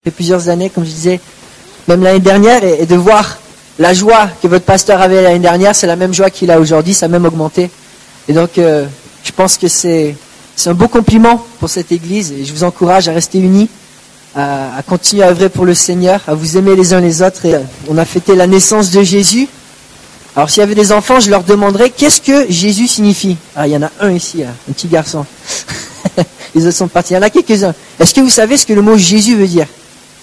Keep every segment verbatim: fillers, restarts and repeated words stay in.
fait plusieurs années, comme je disais, même l'année dernière, et, et de voir la joie que votre pasteur avait l'année dernière, c'est la même joie qu'il a aujourd'hui, ça a même augmenté. Et donc, euh, je pense que c'est, c'est un beau compliment pour cette Église, et je vous encourage à rester unis, à, à continuer à œuvrer pour le Seigneur, à vous aimer les uns les autres. Et on a fêté la naissance de Jésus. Alors, s'il y avait des enfants, je leur demanderais qu'est-ce que Jésus signifie. Ah, il y en a un ici, là, un petit garçon. Les autres sont partis. Il y en a quelques-uns. Est-ce que vous savez ce que le mot Jésus veut dire?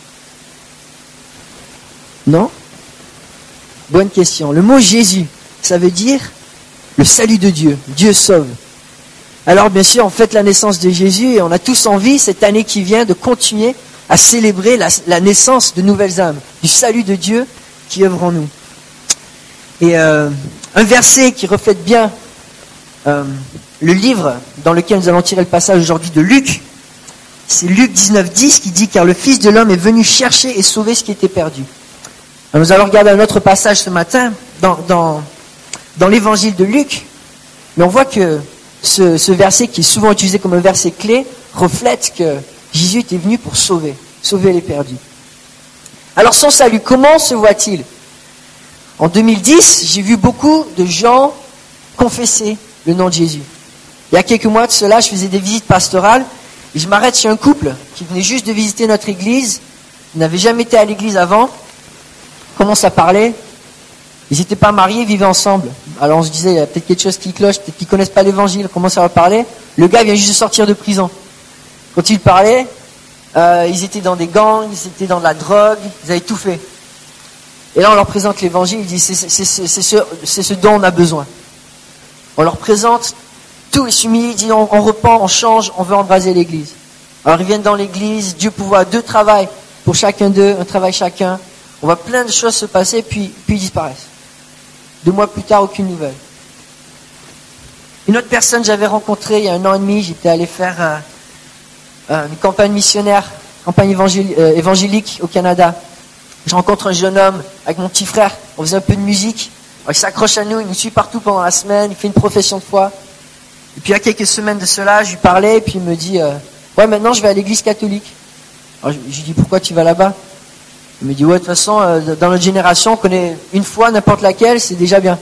Non? Bonne question. Le mot Jésus, ça veut dire le salut de Dieu. Dieu sauve. Alors bien sûr, on fête la naissance de Jésus et on a tous envie, cette année qui vient, de continuer à célébrer la, la naissance de nouvelles âmes, du salut de Dieu qui œuvre en nous. Et euh, un verset qui reflète bien euh, le livre dans lequel nous allons tirer le passage aujourd'hui de Luc, c'est Luc dix-neuf dix qui dit « Car le Fils de l'homme est venu chercher et sauver ce qui était perdu ». Alors nous allons regarder un autre passage ce matin dans, dans, dans l'évangile de Luc, mais on voit que ce, ce verset qui est souvent utilisé comme un verset clé reflète que Jésus était venu pour sauver, sauver les perdus. Alors son salut, comment se voit-il? En deux mille dix, j'ai vu beaucoup de gens confesser le nom de Jésus. Il y a quelques mois de cela, je faisais des visites pastorales et je m'arrête chez un couple qui venait juste de visiter notre église, ils n'avaient jamais été à l'église avant. Commence à parler. Ils n'étaient pas mariés, ils vivaient ensemble. Alors on se disait, il y a peut-être quelque chose qui cloche, peut-être qu'ils ne connaissent pas l'évangile. On commence à leur parler. Le gars vient juste de sortir de prison. Quand il parlait, euh, ils étaient dans des gangs, ils étaient dans de la drogue, ils avaient tout fait. Et là on leur présente l'évangile, ils disent, c'est, c'est, c'est, c'est, ce, c'est ce dont on a besoin. On leur présente, tout est soumis, ils disent, on, on repent, on change, on veut embraser l'église. Alors ils viennent dans l'église, Dieu pourvoit deux travails pour chacun d'eux, un travail chacun. On voit plein de choses se passer, puis, puis ils disparaissent. Deux mois plus tard, aucune nouvelle. Une autre personne que j'avais rencontrée il y a un an et demi, j'étais allé faire euh, euh, une campagne missionnaire, campagne évangélique, euh, évangélique au Canada. Je rencontre un jeune homme avec mon petit frère, on faisait un peu de musique. Alors, il s'accroche à nous, il nous suit partout pendant la semaine, il fait une profession de foi. Et puis il y a quelques semaines de cela, je lui parlais, et puis il me dit euh, « Ouais, maintenant je vais à l'église catholique. » Alors je, je lui dis « Pourquoi tu vas là-bas ?» Il me dit, ouais, de toute façon, euh, dans notre génération, on connaît une fois, n'importe laquelle, c'est déjà bien.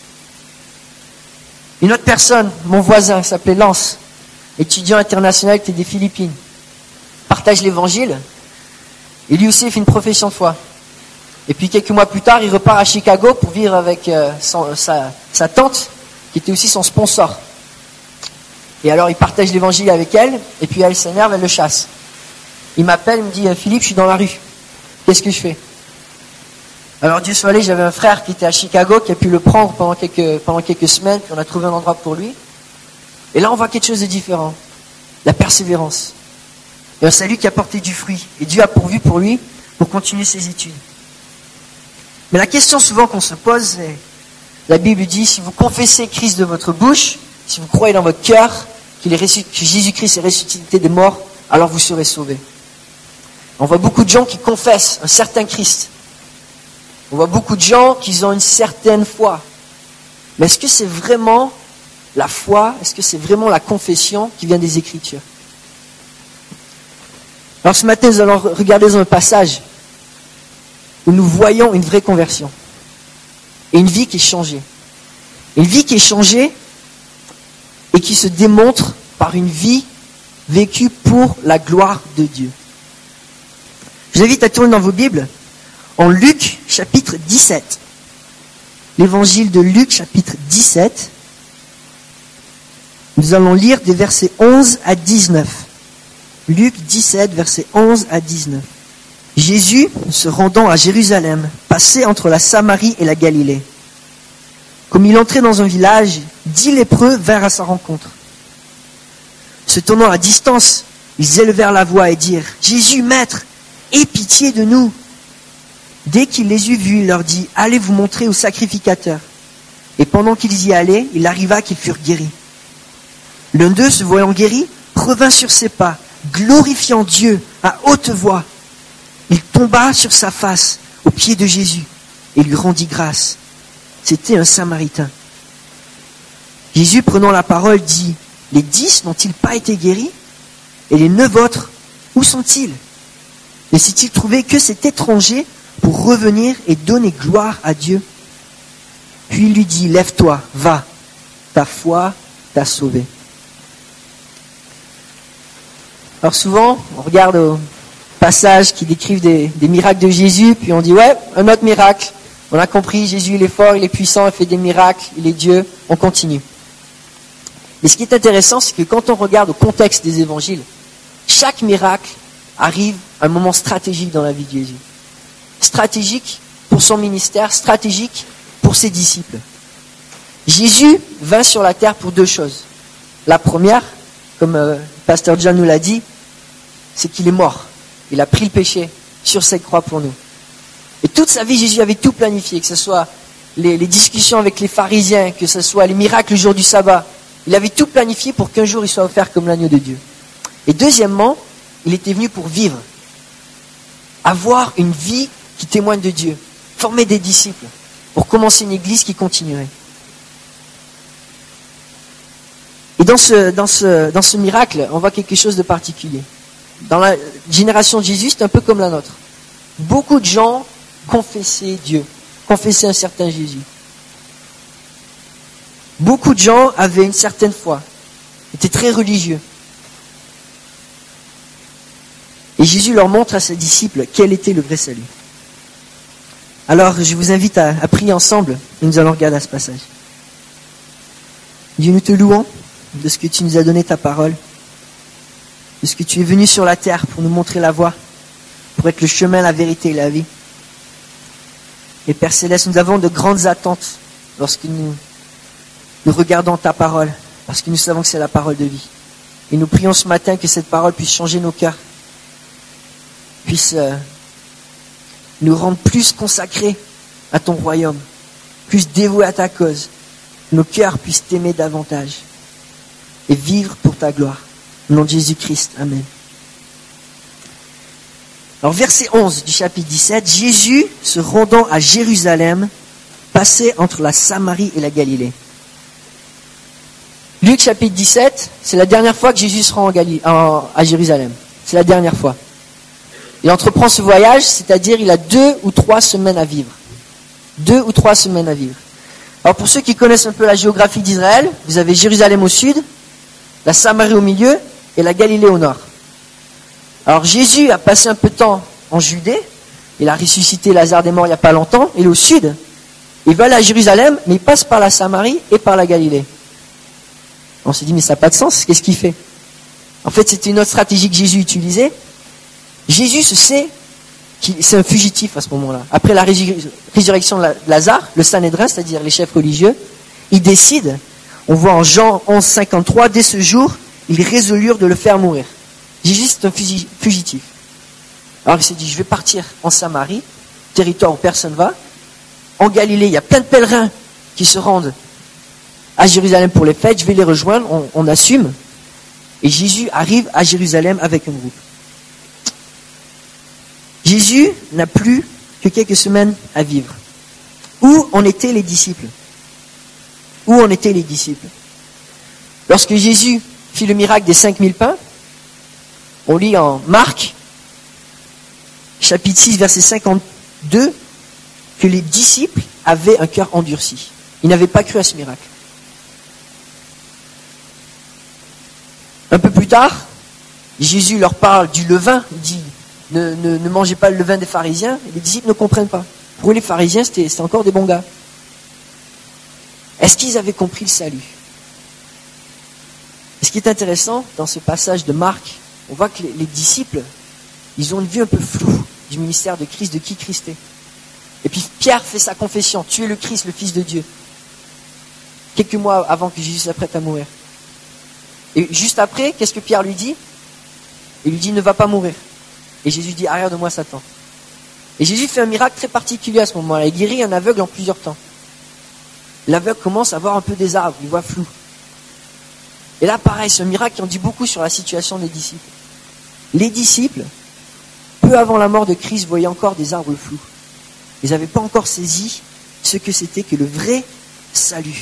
Une autre personne, mon voisin, s'appelait Lance, étudiant international qui était des Philippines, partage l'évangile, et lui aussi il fait une profession de foi. Et puis quelques mois plus tard, il repart à Chicago pour vivre avec euh, son, sa, sa tante, qui était aussi son sponsor. Et alors il partage l'évangile avec elle, et puis elle s'énerve, elle le chasse. Il m'appelle, il me dit, Philippe, je suis dans la rue. Qu'est-ce que je fais? Alors Dieu soit allé, j'avais un frère qui était à Chicago, qui a pu le prendre pendant quelques, pendant quelques semaines, puis on a trouvé un endroit pour lui. Et là on voit quelque chose de différent. La persévérance. Et un salut qui a porté du fruit. Et Dieu a pourvu pour lui, pour continuer ses études. Mais la question souvent qu'on se pose, c'est, la Bible dit, si vous confessez Christ de votre bouche, si vous croyez dans votre cœur qu'il est ressusc- que Jésus-Christ est ressuscité des morts, alors vous serez sauvés. On voit beaucoup de gens qui confessent un certain Christ. On voit beaucoup de gens qui ont une certaine foi. Mais est-ce que c'est vraiment la foi? Est-ce que c'est vraiment la confession qui vient des Écritures? Alors ce matin, nous allons regarder dans un passage où nous voyons une vraie conversion. Et une vie qui est changée. Une vie qui est changée et qui se démontre par une vie vécue pour la gloire de Dieu. Je vous invite à tourner dans vos Bibles en Luc chapitre dix-sept. L'évangile de Luc chapitre dix-sept. Nous allons lire des versets onze à dix-neuf. Luc dix-sept, versets onze à dix-neuf. Jésus, se rendant à Jérusalem, passait entre la Samarie et la Galilée. Comme il entrait dans un village, dix lépreux vinrent à sa rencontre. Se tenant à distance, ils élevèrent la voix et dirent « Jésus, Maître, aie pitié de nous !» Dès qu'il les eut vus, il leur dit « Allez vous montrer au sacrificateur. » Et pendant qu'ils y allaient, il arriva qu'ils furent guéris. L'un d'eux, se voyant guéri, revint sur ses pas, glorifiant Dieu à haute voix. Il tomba sur sa face aux pieds de Jésus et lui rendit grâce. C'était un Samaritain. Jésus, prenant la parole, dit « Les dix n'ont-ils pas été guéris? Et les neuf autres, où sont-ils ? Et s'est-il trouvé que cet étranger pour revenir et donner gloire à Dieu? Puis il lui dit, lève-toi, va, ta foi t'a sauvé. Alors souvent, on regarde au passage qui décrivent des, des miracles de Jésus, puis on dit, ouais, un autre miracle. On a compris, Jésus il est fort, il est puissant, il fait des miracles, il est Dieu, on continue. Mais ce qui est intéressant, c'est que quand on regarde au contexte des évangiles, chaque miracle arrive à un moment stratégique dans la vie de Jésus. Stratégique pour son ministère, stratégique pour ses disciples. Jésus vint sur la terre pour deux choses. La première, comme euh, Pasteur John nous l'a dit, c'est qu'il est mort. Il a pris le péché sur cette croix pour nous. Et toute sa vie, Jésus avait tout planifié, que ce soit les, les discussions avec les pharisiens, que ce soit les miracles le jour du sabbat. Il avait tout planifié pour qu'un jour il soit offert comme l'agneau de Dieu. Et deuxièmement, il était venu pour vivre. Avoir une vie qui témoigne de Dieu. Former des disciples. Pour commencer une église qui continuerait. Et dans ce, dans ce, dans ce miracle, on voit quelque chose de particulier. Dans la génération de Jésus, c'est un peu comme la nôtre. Beaucoup de gens confessaient Dieu, confessaient un certain Jésus. Beaucoup de gens avaient une certaine foi, étaient très religieux. Et Jésus leur montre à ses disciples quel était le vrai salut. Alors, je vous invite à, à prier ensemble et nous allons regarder à ce passage. Dieu, nous te louons de ce que tu nous as donné ta parole, de ce que tu es venu sur la terre pour nous montrer la voie, pour être le chemin, la vérité et la vie. Et Père Céleste, nous avons de grandes attentes lorsque nous, nous regardons ta parole, parce que nous savons que c'est la parole de vie. Et nous prions ce matin que cette parole puisse changer nos cœurs, puisse euh, nous rendre plus consacrés à ton royaume, plus dévoués à ta cause, que nos cœurs puissent t'aimer davantage et vivre pour ta gloire. Au nom de Jésus-Christ, amen. Alors verset onze du chapitre dix-sept, Jésus, se rendant à Jérusalem, passait entre la Samarie et la Galilée. Luc chapitre dix-sept, c'est la dernière fois que Jésus se rend en Gali- en, à Jérusalem. C'est la dernière fois. Il entreprend ce voyage, c'est-à-dire il a deux ou trois semaines à vivre. Deux ou trois semaines à vivre. Alors pour ceux qui connaissent un peu la géographie d'Israël, vous avez Jérusalem au sud, la Samarie au milieu et la Galilée au nord. Alors Jésus a passé un peu de temps en Judée, il a ressuscité Lazare des morts il n'y a pas longtemps, il est au sud, il va aller à Jérusalem, mais il passe par la Samarie et par la Galilée. On s'est dit, mais ça n'a pas de sens, qu'est-ce qu'il fait? En fait, c'était une autre stratégie que Jésus utilisait. Jésus se sait qu'il c'est un fugitif à ce moment-là. Après la résurrection de Lazare, le Sanhédrin, c'est-à-dire les chefs religieux, ils décident, on voit en Jean onze, cinquante-trois, dès ce jour, ils résolurent de le faire mourir. Jésus, c'est un fugitif. Alors il s'est dit, je vais partir en Samarie, territoire où personne ne va. En Galilée, il y a plein de pèlerins qui se rendent à Jérusalem pour les fêtes, je vais les rejoindre, on, on assume. Et Jésus arrive à Jérusalem avec un groupe. Jésus n'a plus que quelques semaines à vivre. Où en étaient les disciples? Où en étaient les disciples? Lorsque Jésus fit le miracle des cinq mille pains, on lit en Marc, chapitre six, verset cinquante-deux, que les disciples avaient un cœur endurci. Ils n'avaient pas cru à ce miracle. Un peu plus tard, Jésus leur parle du levain. Il dit, ne, ne, ne mangez pas le levain des pharisiens. Et les disciples ne comprennent pas. Pour eux, les pharisiens, c'était, c'était encore des bons gars. Est-ce qu'ils avaient compris le salut? Et ce qui est intéressant, dans ce passage de Marc, on voit que les, les disciples, ils ont une vue un peu floue du ministère de Christ, de qui Christ est. Et puis Pierre fait sa confession, tu es le Christ, le Fils de Dieu. Quelques mois avant que Jésus s'apprête à mourir. Et juste après, qu'est-ce que Pierre lui dit? Il lui dit, ne va pas mourir. Et Jésus dit, arrière de moi Satan. Et Jésus fait un miracle très particulier à ce moment-là. Il guérit un aveugle en plusieurs temps. L'aveugle commence à voir un peu des arbres, il voit flou. Et là, pareil, c'est un miracle qui en dit beaucoup sur la situation des disciples. Les disciples, peu avant la mort de Christ, voyaient encore des arbres flous. Ils n'avaient pas encore saisi ce que c'était que le vrai salut.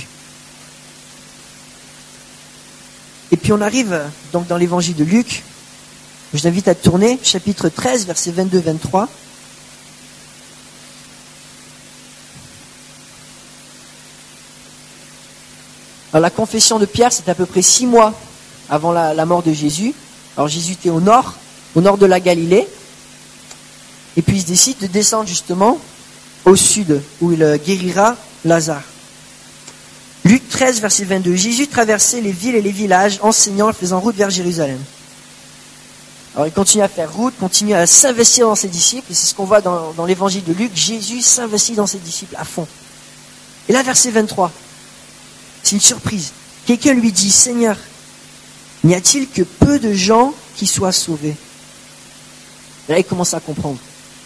Et puis on arrive donc dans l'évangile de Luc, Je t'invite à tourner, chapitre treize, versets vingt-deux vingt-trois. Alors, la confession de Pierre, c'est à peu près six mois avant la, la mort de Jésus. Alors Jésus était au nord, au nord de la Galilée. Et puis il décide de descendre justement au sud, où il guérira Lazare. Luc treize, verset vingt-deux. Jésus traversait les villes et les villages, enseignant et faisant route vers Jérusalem. Alors il continue à faire route, continue à s'investir dans ses disciples. Et c'est ce qu'on voit dans, dans l'évangile de Luc. Jésus s'investit dans ses disciples à fond. Et là, verset vingt-trois. C'est une surprise. Quelqu'un lui dit, Seigneur, n'y a-t-il que peu de gens qui soient sauvés? Et là, il commence à comprendre.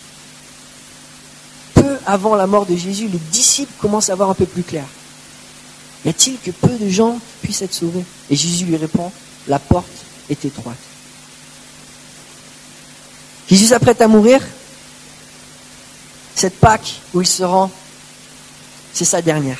Peu avant la mort de Jésus, les disciples commencent à voir un peu plus clair. Y a-t-il que peu de gens puissent être sauvés? Et Jésus lui répond, la porte est étroite. Jésus s'apprête à mourir. Cette Pâque où il se rend, c'est sa dernière.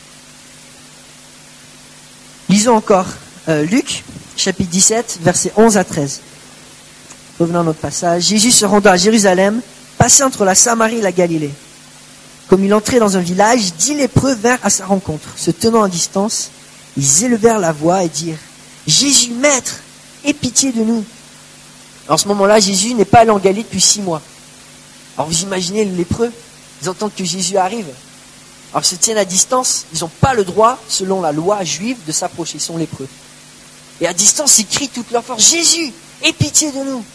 Lisons encore euh, Luc, chapitre dix-sept, versets onze à treize. Revenons à notre passage. Jésus se rendant à Jérusalem, passait entre la Samarie et la Galilée. Comme il entrait dans un village, dix lépreux vinrent à sa rencontre. Se tenant à distance, ils élevèrent la voix et dirent, Jésus, Maître, aie pitié de nous. En ce moment-là, Jésus n'est pas allé en Galilée depuis six mois. Alors vous imaginez les lépreux, ils entendent que Jésus arrive. Alors ils se tiennent à distance, ils n'ont pas le droit, selon la loi juive, de s'approcher, ils sont lépreux. Et à distance, ils crient toute leur force, Jésus, aie pitié de nous.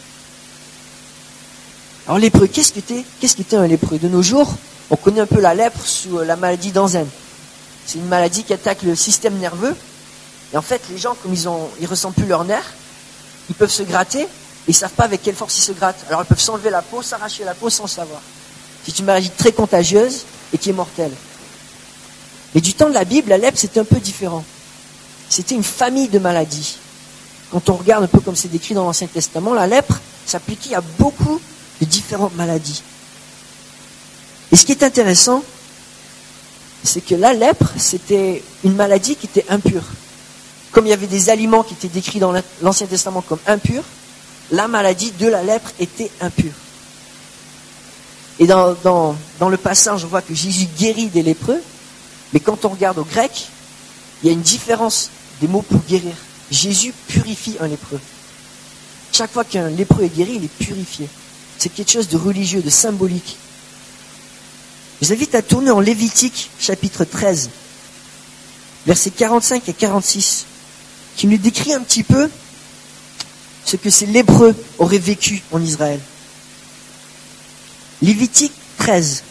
Alors lépreux, qu'est-ce que t'es? Qu'est-ce qu'était un lépreux? De nos jours, on connaît un peu la lèpre sous la maladie d'Anzen. C'est une maladie qui attaque le système nerveux. Et en fait, les gens, comme ils ont, ils ressentent plus leurs nerfs, ils peuvent se gratter, et ils savent pas avec quelle force ils se grattent. Alors ils peuvent s'enlever la peau, s'arracher la peau sans le savoir. C'est une maladie très contagieuse et qui est mortelle. Mais du temps de la Bible, la lèpre, c'était un peu différent. C'était une famille de maladies. Quand on regarde un peu comme c'est décrit dans l'Ancien Testament, la lèpre s'appliquait à beaucoup de différentes maladies. Et ce qui est intéressant, c'est que la lèpre, c'était une maladie qui était impure. Comme il y avait des aliments qui étaient décrits dans l'Ancien Testament comme impurs, la maladie de la lèpre était impure. Et dans, dans, dans le passage, on voit que Jésus guérit des lépreux, mais quand on regarde au grec, il y a une différence des mots pour guérir. Jésus purifie un lépreux. Chaque fois qu'un lépreux est guéri, il est purifié. C'est quelque chose de religieux, de symbolique. Je vous invite à tourner en Lévitique, chapitre treize, versets quarante-cinq et quarante-six, qui nous décrit un petit peu ce que ces lépreux auraient vécu en Israël. Lévitique treize,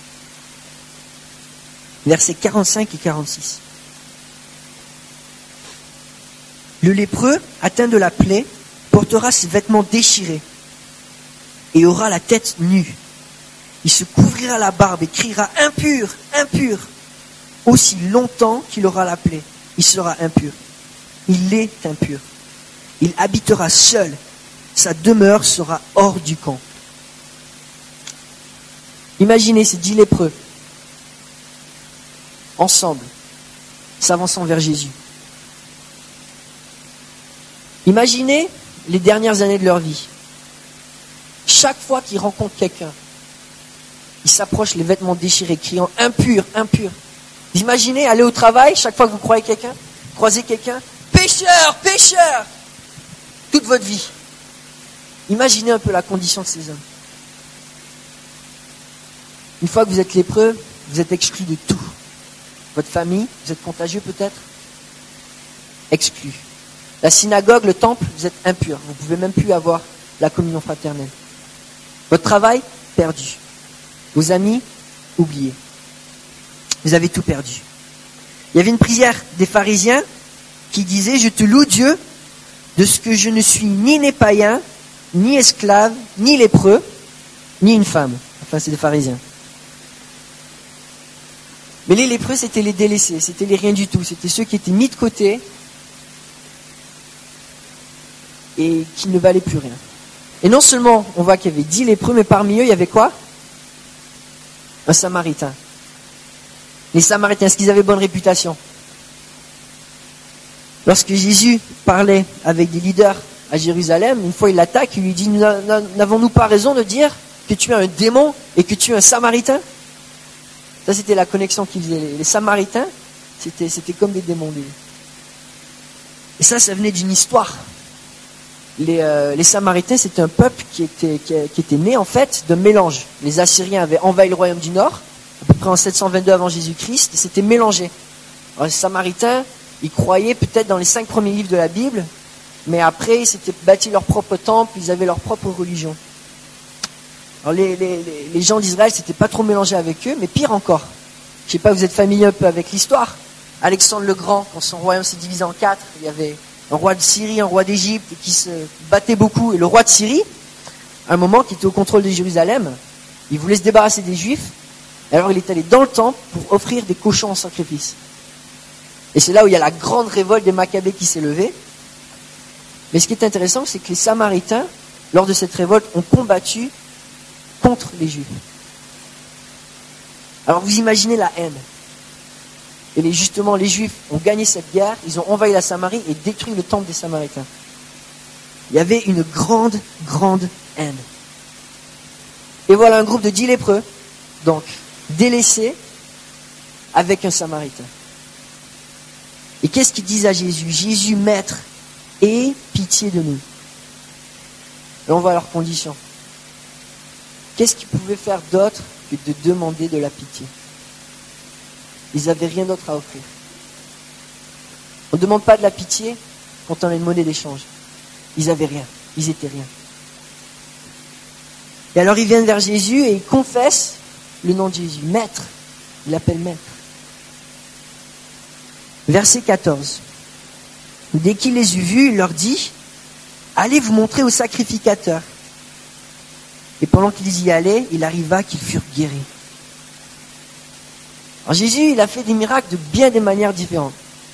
versets quarante-cinq et quarante-six. Le lépreux, atteint de la plaie, portera ses vêtements déchirés et aura la tête nue. Il se couvrira la barbe et criera « Impur, impur !» Aussi longtemps qu'il aura la plaie, il sera impur. Il est impur. Il habitera seul. Sa demeure sera hors du camp. Imaginez ces dix lépreux, ensemble, s'avançant vers Jésus. Imaginez les dernières années de leur vie. Chaque fois qu'ils rencontrent quelqu'un, ils s'approchent les vêtements déchirés, criant « impur, impur ». Vous imaginez aller au travail, chaque fois que vous croisez quelqu'un, croisez quelqu'un, « pécheur, pécheur !» toute votre vie. Imaginez un peu la condition de ces hommes. Une fois que vous êtes lépreux, vous êtes exclu de tout. Votre famille, vous êtes contagieux peut-être? Exclu. La synagogue, le temple, vous êtes impur. Vous ne pouvez même plus avoir la communion fraternelle. Votre travail, perdu. Vos amis, oubliés. Vous avez tout perdu. Il y avait une prière des pharisiens qui disait « Je te loue Dieu de ce que je ne suis ni né païen, ni esclave, ni lépreux, ni une femme. » Enfin, c'est des pharisiens. Mais les lépreux, c'était les délaissés, c'était les rien du tout. C'était ceux qui étaient mis de côté et qui ne valaient plus rien. Et non seulement on voit qu'il y avait dix lépreux, mais parmi eux, il y avait quoi? Un samaritain. Les samaritains, est-ce qu'ils avaient bonne réputation? Lorsque Jésus parlait avec des leaders à Jérusalem, une fois il l'attaque, il lui dit, n'avons-nous pas raison de dire que tu es un démon et que tu es un Samaritain? Ça, c'était la connexion qu'ils faisaient. Les Samaritains, c'était, c'était comme des démons. Et ça, ça venait d'une histoire. Les, euh, les Samaritains, c'était un peuple qui était, qui, qui était né, en fait, d'un mélange. Les Assyriens avaient envahi le royaume du Nord, à peu près en sept cent vingt-deux avant Jésus-Christ, et c'était mélangé. Alors, les Samaritains, ils croyaient peut-être dans les cinq premiers livres de la Bible, mais après, ils s'étaient bâtis leur propre temple, ils avaient leur propre religion. Alors, les, les, les gens d'Israël, c'était pas trop mélangé avec eux, mais pire encore. Je sais pas, vous êtes familier un peu avec l'histoire. Alexandre le Grand, quand son royaume s'est divisé en quatre, il y avait un roi de Syrie, un roi d'Égypte, qui se battait beaucoup. Et le roi de Syrie, à un moment, qui était au contrôle de Jérusalem, il voulait se débarrasser des Juifs. Alors il est allé dans le temple pour offrir des cochons en sacrifice. Et c'est là où il y a la grande révolte des Maccabées qui s'est levée. Mais ce qui est intéressant, c'est que les Samaritains, lors de cette révolte, ont combattu contre les Juifs. Alors vous imaginez la haine. Et les, justement, les Juifs ont gagné cette guerre, ils ont envahi la Samarie et détruit le temple des Samaritains. Il y avait une grande, grande haine. Et voilà un groupe de dix lépreux, donc délaissés, avec un Samaritain. Et qu'est-ce qu'ils disent à Jésus? Jésus, maître, aie pitié de nous. Et on voit leurs conditions. Qu'est-ce qu'ils pouvaient faire d'autre que de demander de la pitié? Ils n'avaient rien d'autre à offrir. On ne demande pas de la pitié quand on a une monnaie d'échange. Ils n'avaient rien. Ils étaient rien. Et alors ils viennent vers Jésus et ils confessent le nom de Jésus. Maître. Il l'appelle maître. Verset quatorze. Dès qu'il les eut vus, il leur dit, allez vous montrer au sacrificateur. Et pendant qu'ils y allaient, il arriva qu'ils furent guéris. Alors Jésus, il a fait des miracles de bien des manières différentes.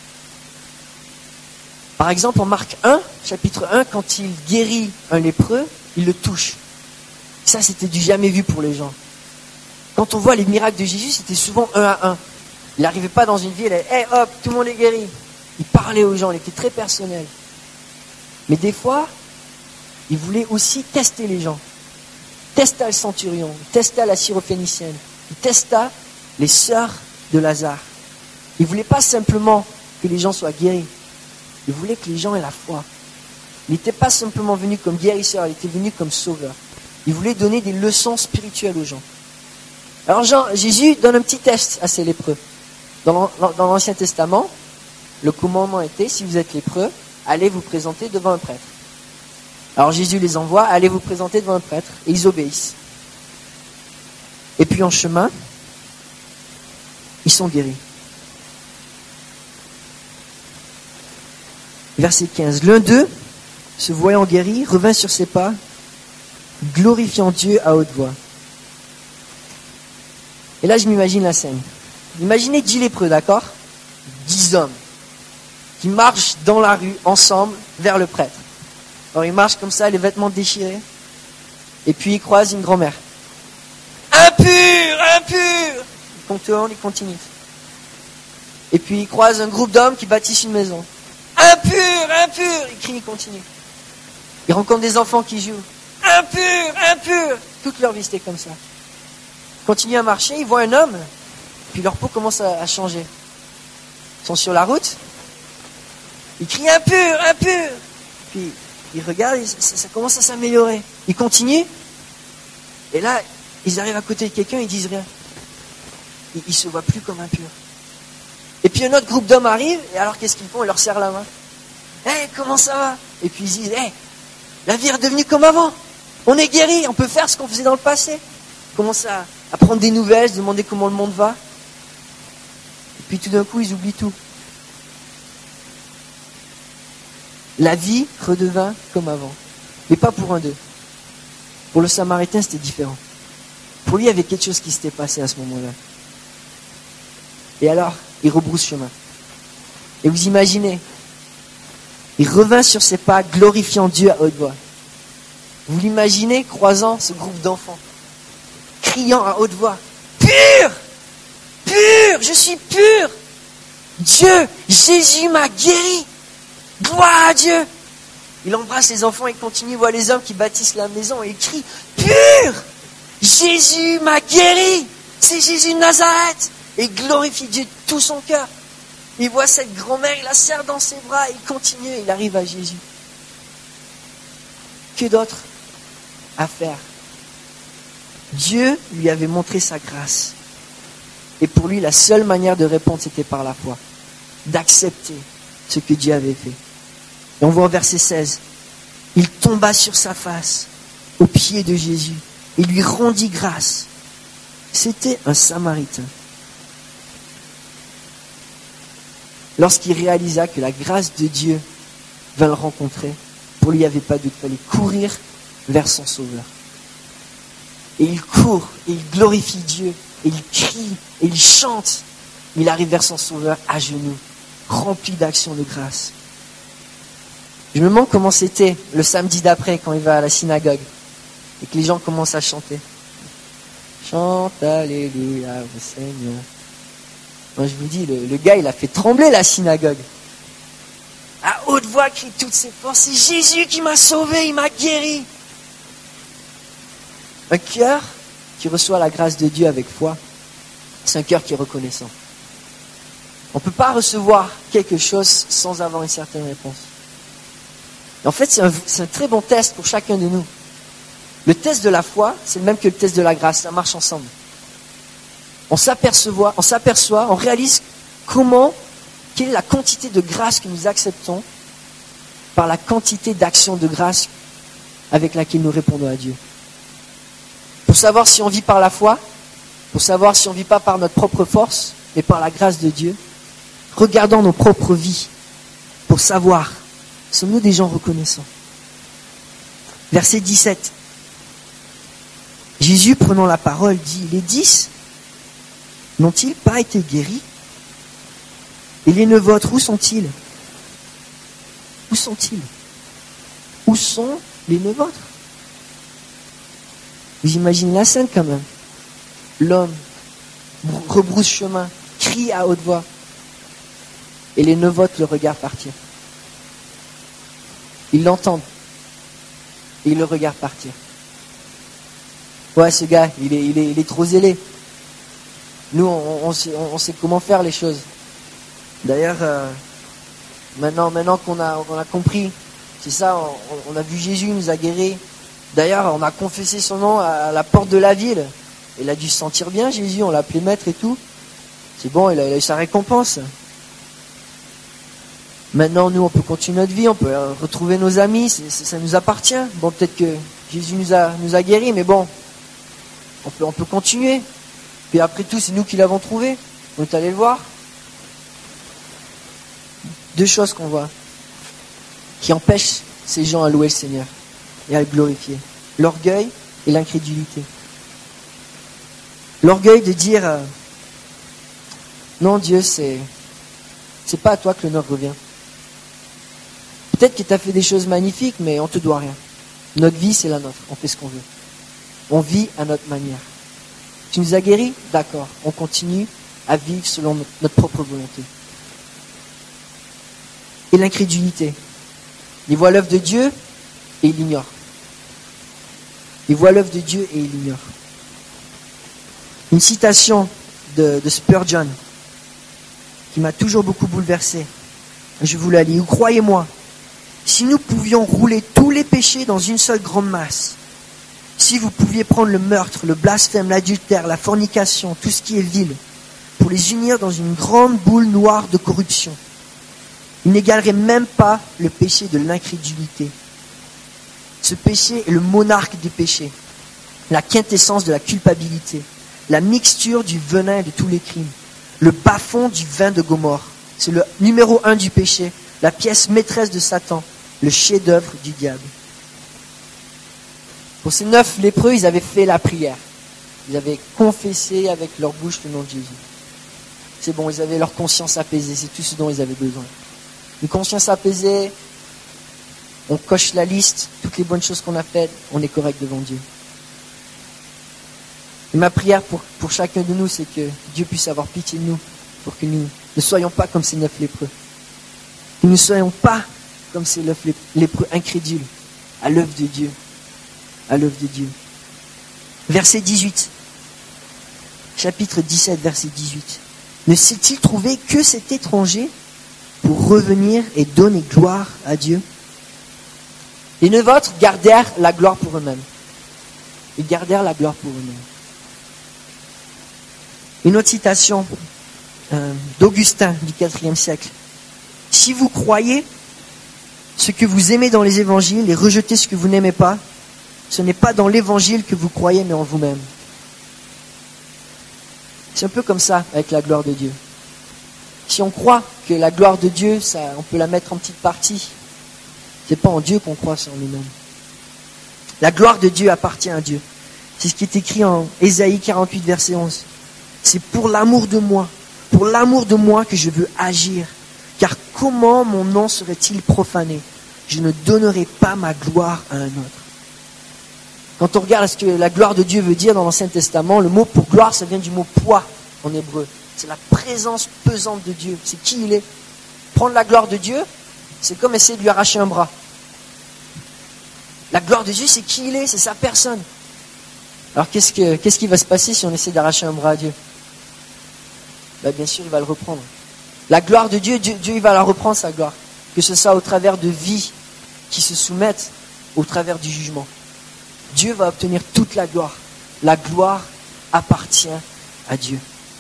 Par exemple, en Marc un, chapitre un, quand il guérit un lépreux, il le touche. Ça, c'était du jamais vu pour les gens. Quand on voit les miracles de Jésus, c'était souvent un à un. Il n'arrivait pas dans une ville et hey, hop, tout le monde est guéri. Il parlait aux gens, il était très personnel. Mais des fois, il voulait aussi tester les gens. Il testa le centurion, il testa la syrophénicienne, il testa les sœurs de Lazare. Il ne voulait pas simplement que les gens soient guéris. Il voulait que les gens aient la foi. Il n'était pas simplement venu comme guérisseur, il était venu comme sauveur. Il voulait donner des leçons spirituelles aux gens. Alors Jean, Jésus donne un petit test à ces lépreux. Dans l'Ancien Testament, le commandement était, si vous êtes lépreux, allez vous présenter devant un prêtre. Alors Jésus les envoie, allez vous présenter devant un prêtre, et ils obéissent. Et puis en chemin, ils sont guéris. Verset quinze. L'un d'eux, se voyant guéri, revint sur ses pas, glorifiant Dieu à haute voix. Et là, je m'imagine la scène. Imaginez dix lépreux, d'accord? Dix hommes qui marchent dans la rue ensemble vers le prêtre. Alors ils marchent comme ça, les vêtements déchirés. Et puis ils croisent une grand-mère. Impur, impur! Ils contournent, ils continuent. Et puis ils croisent un groupe d'hommes qui bâtissent une maison. Impur, impur! Ils crient, ils continuent. Ils rencontrent des enfants qui jouent. Impur, impur! Toute leur vie, c'était comme ça. Ils continuent à marcher, ils voient un homme, puis leur peau commence à, à changer. Ils sont sur la route, ils crient impur, impur! Puis ils regardent, et ça, ça commence à s'améliorer. Ils continuent, et là, ils arrivent à côté de quelqu'un, ils disent rien. Ils ne se voient plus comme impurs. Et puis un autre groupe d'hommes arrive, et alors qu'est-ce qu'ils font? Ils leur serrent la main. Hé, hey, comment ça va? Et puis ils disent, hé, hey, la vie est redevenue comme avant. On est guéri, on peut faire ce qu'on faisait dans le passé. Ils commencent à, à prendre des nouvelles, se demander comment le monde va. Et puis tout d'un coup, ils oublient tout. La vie redevint comme avant. Mais pas pour un d'eux. Pour le Samaritain, c'était différent. Pour lui, il y avait quelque chose qui s'était passé à ce moment-là. Et alors, il rebrousse chemin. Et vous imaginez, il revint sur ses pas, glorifiant Dieu à haute voix. Vous l'imaginez croisant ce groupe d'enfants, criant à haute voix, pur, pur, je suis pur. Dieu, Jésus m'a guéri. Gloire à Dieu. Il embrasse les enfants et continue, il voit les hommes qui bâtissent la maison et il crie « Pur ! Jésus m'a guéri ! C'est Jésus de Nazareth !» Et il glorifie Dieu de tout son cœur. Il voit cette grand-mère, il la serre dans ses bras, il continue, il arrive à Jésus. Que d'autre à faire? Dieu lui avait montré sa grâce. Et pour lui, la seule manière de répondre, c'était par la foi. D'accepter ce que Dieu avait fait. Et on voit au verset seize. Il tomba sur sa face, aux pieds de Jésus, et lui rendit grâce. C'était un Samaritain. Lorsqu'il réalisa que la grâce de Dieu vint le rencontrer, pour lui, il n'y avait pas de doute, il fallait courir vers son Sauveur. Et il court, et il glorifie Dieu, et il crie, et il chante. Il arrive vers son Sauveur à genoux, rempli d'action de grâce. Je me demande comment c'était le samedi d'après, quand il va à la synagogue, et que les gens commencent à chanter. Chante Alléluia au Seigneur. Moi, je vous dis, le, le gars, il a fait trembler la synagogue. À haute voix, crie toutes ses forces, c'est Jésus qui m'a sauvé, il m'a guéri. Un cœur qui reçoit la grâce de Dieu avec foi, c'est un cœur qui est reconnaissant. On ne peut pas recevoir quelque chose sans avoir une certaine réponse. Et en fait, c'est un, c'est un très bon test pour chacun de nous. Le test de la foi, c'est le même que le test de la grâce, ça marche ensemble. On s'aperçoit, on s'aperçoit, on réalise comment, quelle est la quantité de grâce que nous acceptons par la quantité d'action de grâce avec laquelle nous répondons à Dieu. Pour savoir si on vit par la foi, pour savoir si on ne vit pas par notre propre force, mais par la grâce de Dieu, regardons nos propres vies pour savoir, sommes-nous des gens reconnaissants? Verset dix-sept. Jésus, prenant la parole, dit, les dix n'ont-ils pas été guéris? Et les neuf autres, où sont-ils? Où sont-ils? Où sont les neuf autres? Vous imaginez la scène quand même. L'homme rebrousse chemin, crie à haute voix. Et les neuf autres le regardent partir. Ils l'entendent. Et ils le regardent partir. Ouais, ce gars, il est, il est, il est trop zélé. Nous, on, on, sait, on sait comment faire les choses. D'ailleurs, euh, maintenant, maintenant qu'on a, on a compris, c'est ça, on, on a vu Jésus, il nous a guéris. D'ailleurs, on a confessé son nom à la porte de la ville. Il a dû se sentir bien, Jésus, on l'a appelé maître et tout. C'est bon, il a, il a eu sa récompense. Maintenant, nous, on peut continuer notre vie, on peut retrouver nos amis, c'est, c'est, ça nous appartient. Bon, peut-être que Jésus nous a, nous a guéris, mais bon, on peut, on peut continuer. Puis après tout, c'est nous qui l'avons trouvé. On est allé le voir. Deux choses qu'on voit qui empêchent ces gens à louer le Seigneur et à le glorifier. L'orgueil et l'incrédulité. L'orgueil de dire euh, non, Dieu, c'est c'est pas à toi que l'honneur revient. Peut-être que tu as fait des choses magnifiques, mais on te doit rien. Notre vie, c'est la nôtre. On fait ce qu'on veut. On vit à notre manière. Tu nous as guéris? D'accord. On continue à vivre selon notre, notre propre volonté. Et l'incrédulité. Il voit l'œuvre de Dieu et il l'ignore. Il voit l'œuvre de Dieu et il l'ignore. Une citation de, de Spurgeon qui m'a toujours beaucoup bouleversé. Je vous la lis. Croyez-moi, si nous pouvions rouler tous les péchés dans une seule grande masse, si vous pouviez prendre le meurtre, le blasphème, l'adultère, la fornication, tout ce qui est vil, pour les unir dans une grande boule noire de corruption, il n'égalerait même pas le péché de l'incrédulité. Ce péché est le monarque des péchés, la quintessence de la culpabilité, la mixture du venin de tous les crimes, le bas-fond du vin de Gomorrhe. C'est le numéro un du péché, la pièce maîtresse de Satan, le chef-d'œuvre du diable. Pour ces neuf lépreux, ils avaient fait la prière. Ils avaient confessé avec leur bouche le nom de Jésus. C'est bon, ils avaient leur conscience apaisée, c'est tout ce dont ils avaient besoin. Une conscience apaisée, on coche la liste, toutes les bonnes choses qu'on a faites, on est correct devant Dieu. Et ma prière pour, pour chacun de nous, c'est que Dieu puisse avoir pitié de nous, pour que nous ne soyons pas comme ces neuf lépreux. Que nous ne soyons pas comme ces lépreux incrédules à l'œuvre de Dieu. À l'œuvre de Dieu. Verset dix-huit. Chapitre dix-sept, verset dix-huit. Ne s'est-il trouvé que cet étranger pour revenir et donner gloire à Dieu? Les neuf autres gardèrent la gloire pour eux-mêmes. Ils gardèrent la gloire pour eux-mêmes. Une autre citation euh, d'Augustin du quatrième siècle. Si vous croyez ce que vous aimez dans les évangiles et rejetez ce que vous n'aimez pas, ce n'est pas dans l'évangile que vous croyez, mais en vous-même. C'est un peu comme ça avec la gloire de Dieu. Si on croit que la gloire de Dieu, ça, on peut la mettre en petites parties, c'est pas en Dieu qu'on croit, c'est en nous-mêmes. La gloire de Dieu appartient à Dieu. C'est ce qui est écrit en Ésaïe quarante-huit, verset onze. C'est pour l'amour de moi, pour l'amour de moi que je veux agir. Car comment mon nom serait-il profané? Je ne donnerai pas ma gloire à un autre. Quand on regarde ce que la gloire de Dieu veut dire dans l'Ancien Testament, le mot pour gloire, ça vient du mot poids en hébreu. C'est la présence pesante de Dieu. C'est qui il est. Prendre la gloire de Dieu, c'est comme essayer de lui arracher un bras. La gloire de Dieu, c'est qui il est, c'est sa personne. Alors qu'est-ce, que, qu'est-ce qui va se passer si on essaie d'arracher un bras à Dieu? Ben, bien sûr, il va le reprendre. La gloire de Dieu, Dieu, Dieu, il va la reprendre, sa gloire. Que ce soit au travers de vies qui se soumettent au travers du jugement. Dieu va obtenir toute la gloire. La gloire appartient à Dieu.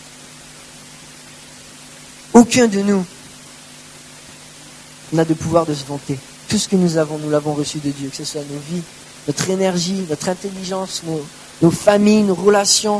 Aucun de nous n'a de pouvoir de se vanter. Tout ce que nous avons, nous l'avons reçu de Dieu. Que ce soit nos vies, notre énergie, notre intelligence, nos, nos familles, nos relations.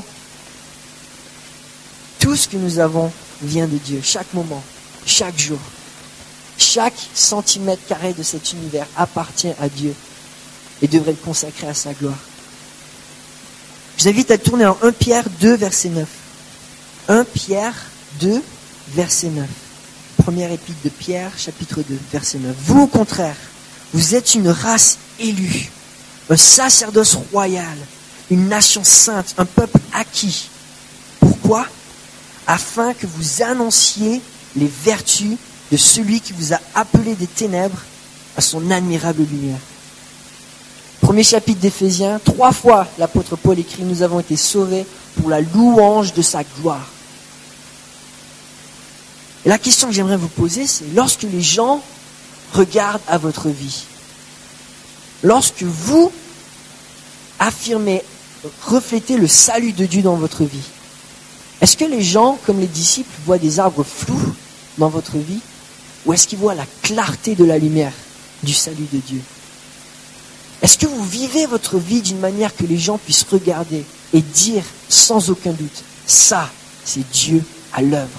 Tout ce que nous avons vient de Dieu. Chaque moment, chaque jour. Chaque centimètre carré de cet univers appartient à Dieu et devrait être consacré à sa gloire. Je vous invite à tourner en un Pierre deux, verset neuf. un Pierre deux, verset neuf. Première épître de Pierre, chapitre deux, verset neuf. Vous, au contraire, vous êtes une race élue, un sacerdoce royal, une nation sainte, un peuple acquis. Pourquoi? Afin que vous annonciez les vertus de celui qui vous a appelé des ténèbres à son admirable lumière. Premier chapitre d'Éphésiens, trois fois l'apôtre Paul écrit « Nous avons été sauvés pour la louange de sa gloire ». Et la question que j'aimerais vous poser, c'est lorsque les gens regardent à votre vie, lorsque vous affirmez, reflétez le salut de Dieu dans votre vie, est-ce que les gens, comme les disciples, voient des arbres flous dans votre vie, ou est-ce qu'ils voient la clarté de la lumière du salut de Dieu? Est-ce que vous vivez votre vie d'une manière que les gens puissent regarder et dire sans aucun doute, ça, c'est Dieu à l'œuvre?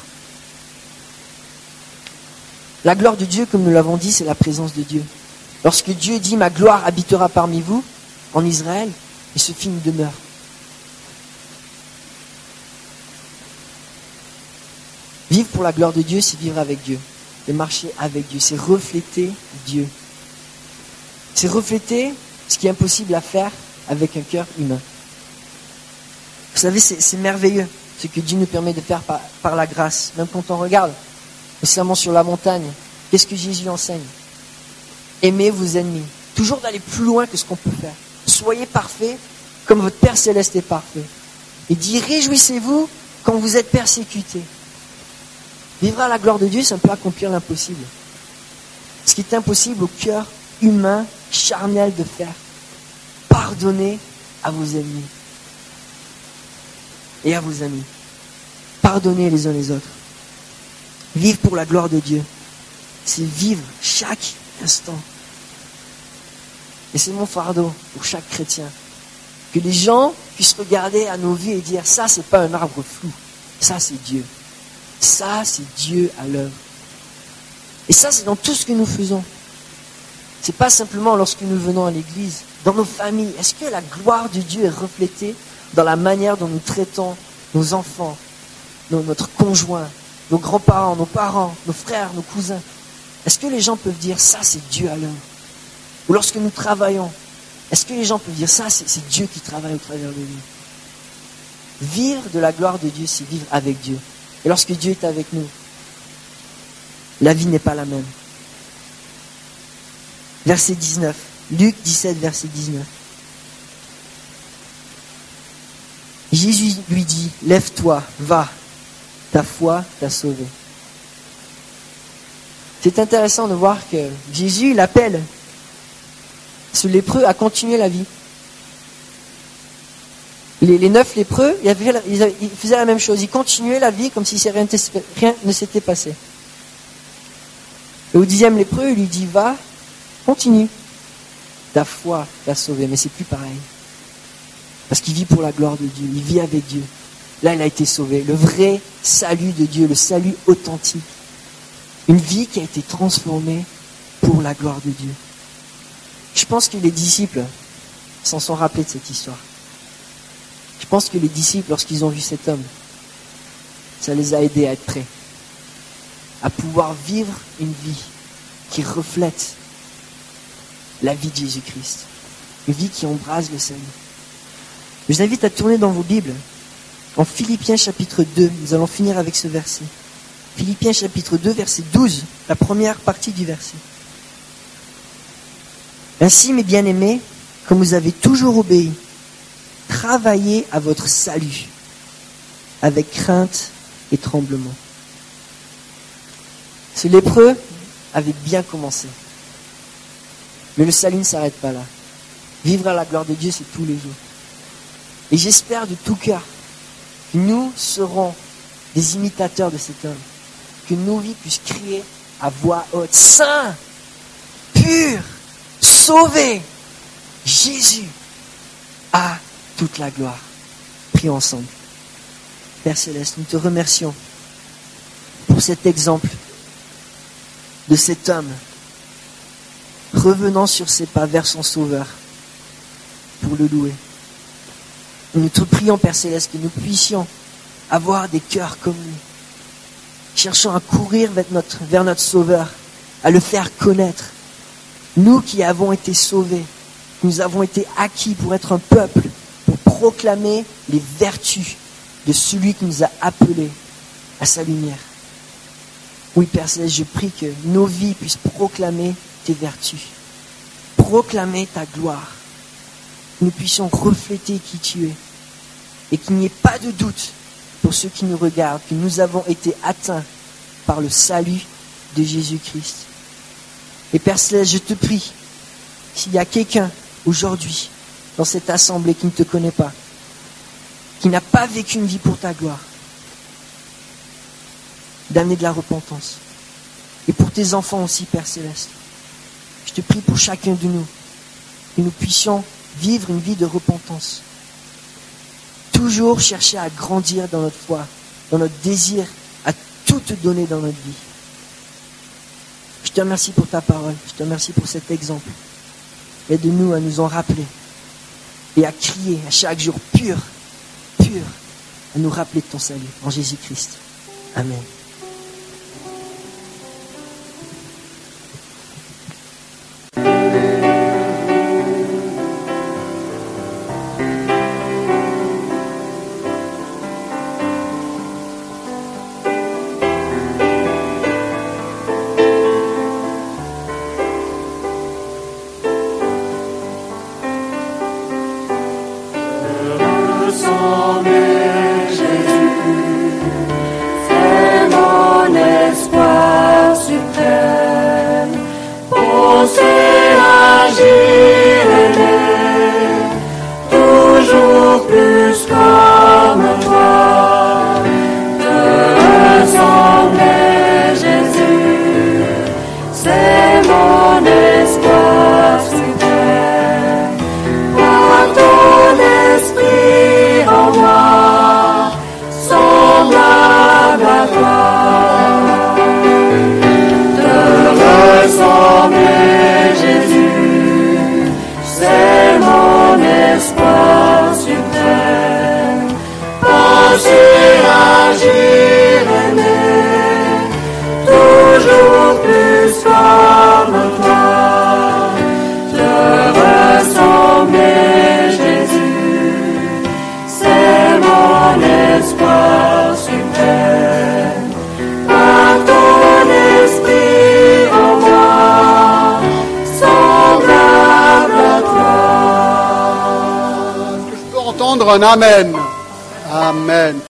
La gloire de Dieu, comme nous l'avons dit, c'est la présence de Dieu. Lorsque Dieu dit « Ma gloire habitera parmi vous » en Israël, il se fit une demeure. Vivre pour la gloire de Dieu, c'est vivre avec Dieu. C'est marcher avec Dieu. C'est refléter Dieu. C'est refléter ce qui est impossible à faire avec un cœur humain. Vous savez, c'est, c'est merveilleux ce que Dieu nous permet de faire par, par la grâce. Même quand on regarde, notamment sur la montagne, qu'est-ce que Jésus enseigne? Aimez vos ennemis. Toujours d'aller plus loin que ce qu'on peut faire. Soyez parfaits comme votre Père Céleste est parfait. Il dit, réjouissez-vous quand vous êtes persécutés. Vivre à la gloire de Dieu, c'est un peu accomplir l'impossible. Ce qui est impossible au cœur humain, charnel de faire. Pardonnez à vos ennemis. Et à vos amis. Pardonnez les uns les autres. Vivre pour la gloire de Dieu, c'est vivre chaque instant. Et c'est mon fardeau pour chaque chrétien. Que les gens puissent regarder à nos vies et dire, ça c'est pas un arbre flou, ça c'est Dieu. Ça c'est Dieu à l'œuvre. Et ça c'est dans tout ce que nous faisons. C'est pas simplement lorsque nous venons à l'église, dans nos familles. Est-ce que la gloire de Dieu est reflétée dans la manière dont nous traitons nos enfants, nos, notre conjoint, nos grands-parents, nos parents, nos frères, nos cousins? Est-ce que les gens peuvent dire ça c'est Dieu à l'œuvre? Ou lorsque nous travaillons, est-ce que les gens peuvent dire ça c'est, c'est Dieu qui travaille au travers de nous? Vivre de la gloire de Dieu, c'est vivre avec Dieu. Et lorsque Dieu est avec nous, la vie n'est pas la même. Verset dix-neuf. Luc dix-sept, verset dix-neuf. Jésus lui dit, lève-toi, va, ta foi t'a sauvé. C'est intéressant de voir que Jésus l'appelle ce lépreux à continuer la vie. Les, les neuf lépreux, ils, avaient, ils, avaient, ils faisaient la même chose. Ils continuaient la vie comme si rien, rien ne s'était passé. Et au dixième lépreux, il lui dit, va, continue. Ta foi t'a sauvé, mais c'est plus pareil. Parce qu'il vit pour la gloire de Dieu, il vit avec Dieu. Là, il a été sauvé. Le vrai salut de Dieu, le salut authentique. Une vie qui a été transformée pour la gloire de Dieu. Je pense que les disciples s'en sont rappelés de cette histoire. Je pense que les disciples, lorsqu'ils ont vu cet homme, ça les a aidés à être prêts, à pouvoir vivre une vie qui reflète la vie de Jésus-Christ. Une vie qui embrase le salut. Je vous invite à tourner dans vos Bibles, en Philippiens chapitre deux, nous allons finir avec ce verset. Philippiens chapitre deux, verset douze, la première partie du verset. Ainsi, mes bien-aimés, comme vous avez toujours obéi, travaillez à votre salut, avec crainte et tremblement. Ce lépreux avait bien commencé. Mais le salut ne s'arrête pas là. Vivre à la gloire de Dieu, c'est tous les jours. Et j'espère de tout cœur que nous serons des imitateurs de cet homme. Que nos vies puissent crier à voix haute, Saint, pur, sauvé, Jésus a toute la gloire. Prions ensemble. Père Céleste, nous te remercions pour cet exemple de cet homme revenant sur ses pas vers son Sauveur pour le louer. Nous te prions, Père Céleste, que nous puissions avoir des cœurs comme lui, cherchant à courir vers notre, vers notre Sauveur, à le faire connaître. Nous qui avons été sauvés, nous avons été acquis pour être un peuple, pour proclamer les vertus de celui qui nous a appelés à sa lumière. Oui, Père Céleste, je prie que nos vies puissent proclamer tes vertus, proclamer ta gloire. Nous puissions refléter qui tu es et qu'il n'y ait pas de doute pour ceux qui nous regardent, que nous avons été atteints par le salut de Jésus-Christ. Et Père Céleste, je te prie, s'il y a quelqu'un aujourd'hui dans cette assemblée qui ne te connaît pas, qui n'a pas vécu une vie pour ta gloire, d'amener de la repentance. Et pour tes enfants aussi, Père Céleste, je te prie pour chacun de nous, que nous puissions vivre une vie de repentance. Toujours chercher à grandir dans notre foi, dans notre désir à tout te donner dans notre vie. Je te remercie pour ta parole, je te remercie pour cet exemple. Aide-nous à nous en rappeler et à crier à chaque jour pur, pur, à nous rappeler de ton salut en Jésus-Christ. Amen. Par ton esprit en moi, sans entendre un Amen. Amen.